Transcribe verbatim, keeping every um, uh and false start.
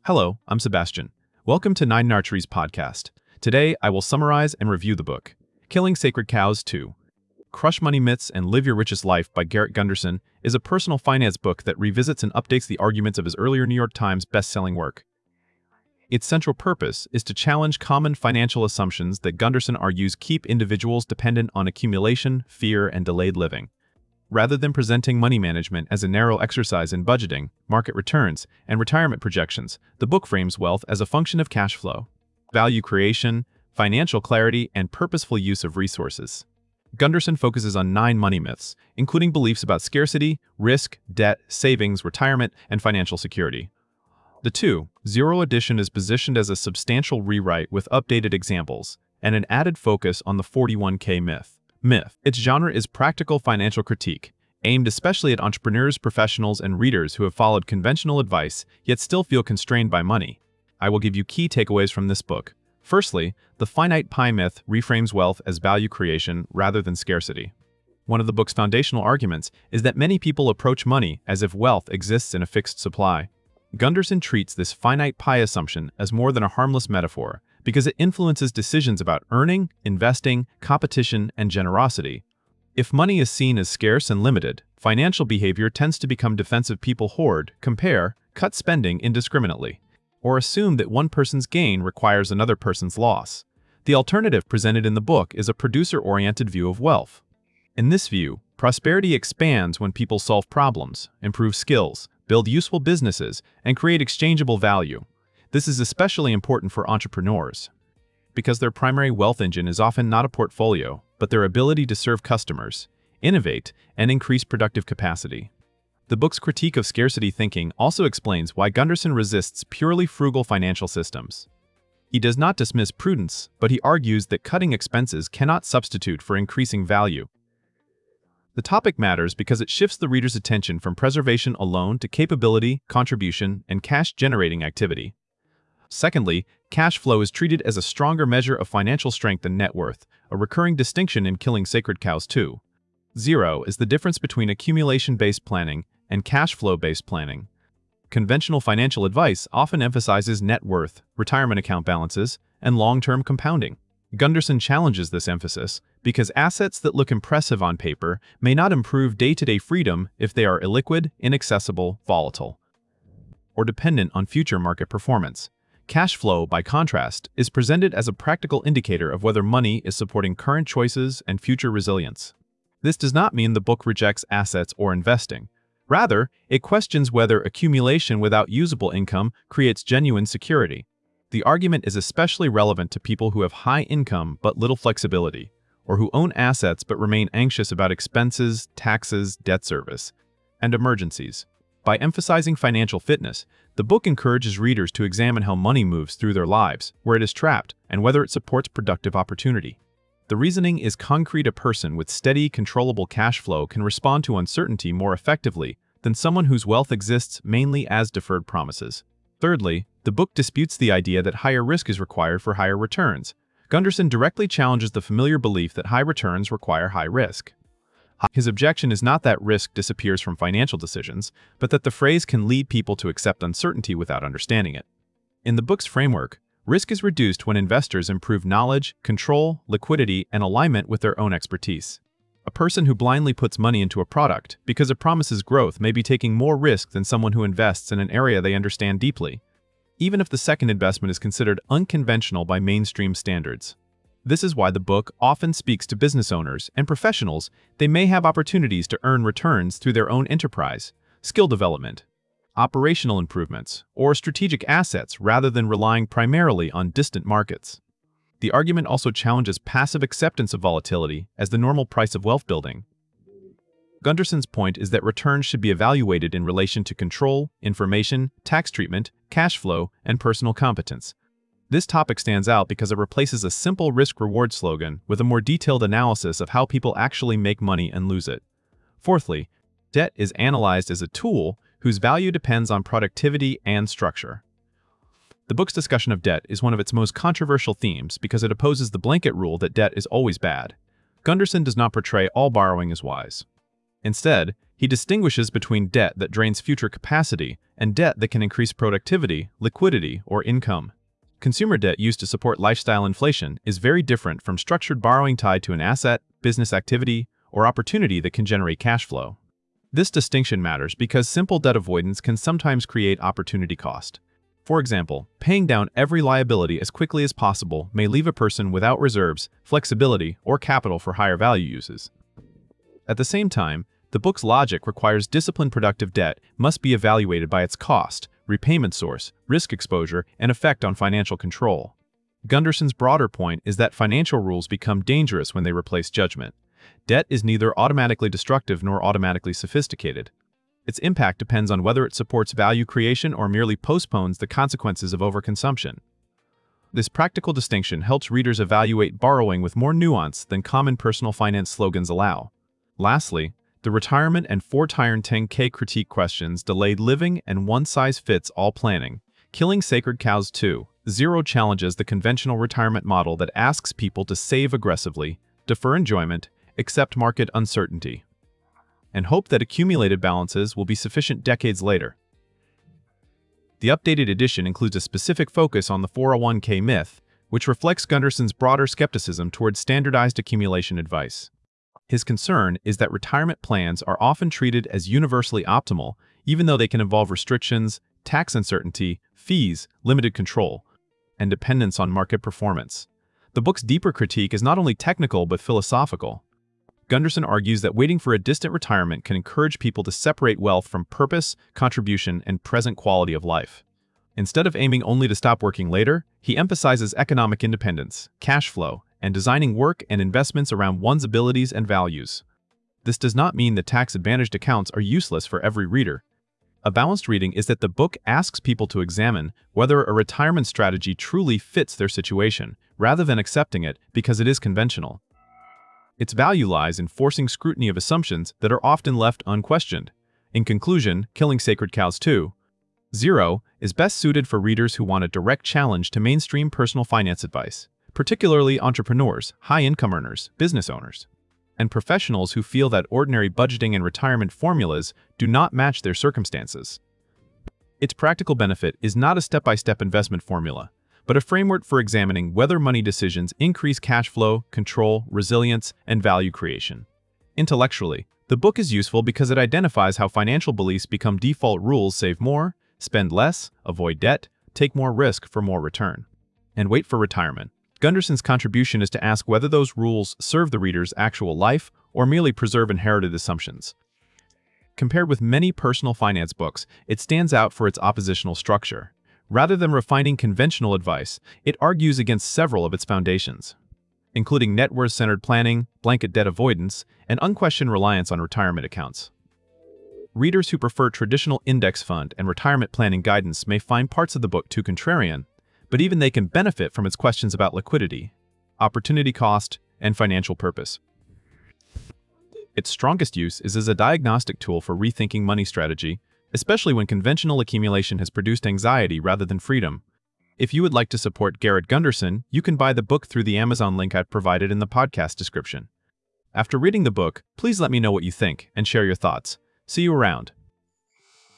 Hello, I'm Sebastian. Welcome to Nine Archery's podcast. Today, I will summarize and review the book, Killing Sacred Cows two. Crush Money Myths and Live Your Richest Life by Garrett Gunderson is a personal finance book that revisits and updates the arguments of his earlier New York Times best-selling work. Its central purpose is to challenge common financial assumptions that Gunderson argues keep individuals dependent on accumulation, fear, and delayed living. Rather than presenting money management as a narrow exercise in budgeting, market returns, and retirement projections, the book frames wealth as a function of cash flow, value creation, financial clarity, and purposeful use of resources. Gunderson focuses on nine money myths, including beliefs about scarcity, risk, debt, savings, retirement, and financial security. The two Zero edition is positioned as a substantial rewrite with updated examples and an added focus on the forty-one K myth. Myth. Its genre is practical financial critique, aimed especially at entrepreneurs, professionals, and readers who have followed conventional advice yet still feel constrained by money. I will give you key takeaways from this book. Firstly, the finite pie myth reframes wealth as value creation rather than scarcity. One of the book's foundational arguments is that many people approach money as if wealth exists in a fixed supply. Gunderson treats this finite pie assumption as more than a harmless metaphor because it influences decisions about earning, investing, competition, and generosity. If money is seen as scarce and limited, financial behavior tends to become defensive. People hoard, compare, cut spending indiscriminately, or assume that one person's gain requires another person's loss. The alternative presented in the book is a producer-oriented view of wealth. In this view, prosperity expands when people solve problems, improve skills, build useful businesses, and create exchangeable value. This is especially important for entrepreneurs, because their primary wealth engine is often not a portfolio, but their ability to serve customers, innovate, and increase productive capacity. The book's critique of scarcity thinking also explains why Gunderson resists purely frugal financial systems. He does not dismiss prudence, but he argues that cutting expenses cannot substitute for increasing value. The topic matters because it shifts the reader's attention from preservation alone to capability, contribution, and cash-generating activity. Secondly, cash flow is treated as a stronger measure of financial strength than net worth, a recurring distinction in Killing Sacred Cows two. Zero is the difference between accumulation-based planning and cash flow-based planning. Conventional financial advice often emphasizes net worth, retirement account balances, and long-term compounding. Gunderson challenges this emphasis because assets that look impressive on paper may not improve day-to-day freedom if they are illiquid, inaccessible, volatile, or dependent on future market performance. Cash flow, by contrast, is presented as a practical indicator of whether money is supporting current choices and future resilience. This does not mean the book rejects assets or investing. Rather, it questions whether accumulation without usable income creates genuine security. The argument is especially relevant to people who have high income but little flexibility, or who own assets but remain anxious about expenses, taxes, debt service, and emergencies. By emphasizing financial fitness, the book encourages readers to examine how money moves through their lives, where it is trapped, and whether it supports productive opportunity. The reasoning is concrete. A person with steady, controllable cash flow can respond to uncertainty more effectively than someone whose wealth exists mainly as deferred promises. Thirdly, the book disputes the idea that higher risk is required for higher returns. Gunderson directly challenges the familiar belief that high returns require high risk. His objection is not that risk disappears from financial decisions, but that the phrase can lead people to accept uncertainty without understanding it. In the book's framework, risk is reduced when investors improve knowledge, control, liquidity, and alignment with their own expertise. A person who blindly puts money into a product because it promises growth may be taking more risk than someone who invests in an area they understand deeply, even if the second investment is considered unconventional by mainstream standards. This is why the book often speaks to business owners and professionals. They may have opportunities to earn returns through their own enterprise, skill development, operational improvements, or strategic assets rather than relying primarily on distant markets. The argument also challenges passive acceptance of volatility as the normal price of wealth building. Gunderson's point is that returns should be evaluated in relation to control, information, tax treatment, cash flow, and personal competence. This topic stands out because it replaces a simple risk-reward slogan with a more detailed analysis of how people actually make money and lose it. Fourthly, debt is analyzed as a tool whose value depends on productivity and structure. The book's discussion of debt is one of its most controversial themes because it opposes the blanket rule that debt is always bad. Gunderson does not portray all borrowing as wise. Instead, He distinguishes between debt that drains future capacity and debt that can increase productivity, liquidity, or income. Consumer debt used to support lifestyle inflation is very different from structured borrowing tied to an asset, business activity, or opportunity that can generate cash flow. This distinction matters because simple debt avoidance can sometimes create opportunity cost. For example, paying down every liability as quickly as possible may leave a person without reserves, flexibility, or capital for higher value uses. At the same time, the book's logic requires disciplined productive debt must be evaluated by its cost, repayment source, risk exposure, and effect on financial control. Gunderson's broader point is that financial rules become dangerous when they replace judgment. Debt is neither automatically destructive nor automatically sophisticated. Its impact depends on whether it supports value creation or merely postpones the consequences of overconsumption. This practical distinction helps readers evaluate borrowing with more nuance than common personal finance slogans allow. Lastly, the retirement and four-tier ten K critique questions delayed living and one-size-fits-all planning. Killing Sacred Cows two point oh challenges the conventional retirement model that asks people to save aggressively, defer enjoyment, accept market uncertainty, and hope that accumulated balances will be sufficient decades later. The updated edition includes a specific focus on the four oh one K myth, which reflects Gunderson's broader skepticism towards standardized accumulation advice. His concern is that retirement plans are often treated as universally optimal, even though they can involve restrictions, tax uncertainty, fees, limited control, and dependence on market performance. The book's deeper critique is not only technical but philosophical. Gunderson argues that waiting for a distant retirement can encourage people to separate wealth from purpose, contribution, and present quality of life. Instead of aiming only to stop working later, he emphasizes economic independence, cash flow, and designing work and investments around one's abilities and values. This does not mean that tax-advantaged accounts are useless for every reader. A balanced reading is that the book asks people to examine whether a retirement strategy truly fits their situation, rather than accepting it because it is conventional. Its value lies in forcing scrutiny of assumptions that are often left unquestioned. In conclusion, Killing Sacred Cows two point oh is best suited for readers who want a direct challenge to mainstream personal finance advice, particularly entrepreneurs, high-income earners, business owners, and professionals who feel that ordinary budgeting and retirement formulas do not match their circumstances. Its practical benefit is not a step-by-step investment formula, but a framework for examining whether money decisions increase cash flow, control, resilience, and value creation. Intellectually, the book is useful because it identifies how financial beliefs become default rules: save more, spend less, avoid debt, take more risk for more return, and wait for retirement. Gunderson's contribution is to ask whether those rules serve the reader's actual life or merely preserve inherited assumptions. Compared with many personal finance books, it stands out for its oppositional structure. Rather than refining conventional advice, it argues against several of its foundations, including net worth-centered planning, blanket debt avoidance, and unquestioned reliance on retirement accounts. Readers who prefer traditional index fund and retirement planning guidance may find parts of the book too contrarian, but even they can benefit from its questions about liquidity, opportunity cost, and financial purpose. Its strongest use is as a diagnostic tool for rethinking money strategy, especially when conventional accumulation has produced anxiety rather than freedom. If you would like to support Garrett Gunderson, you can buy the book through the Amazon link I've provided in the podcast description. After reading the book, please let me know what you think and share your thoughts. See you around.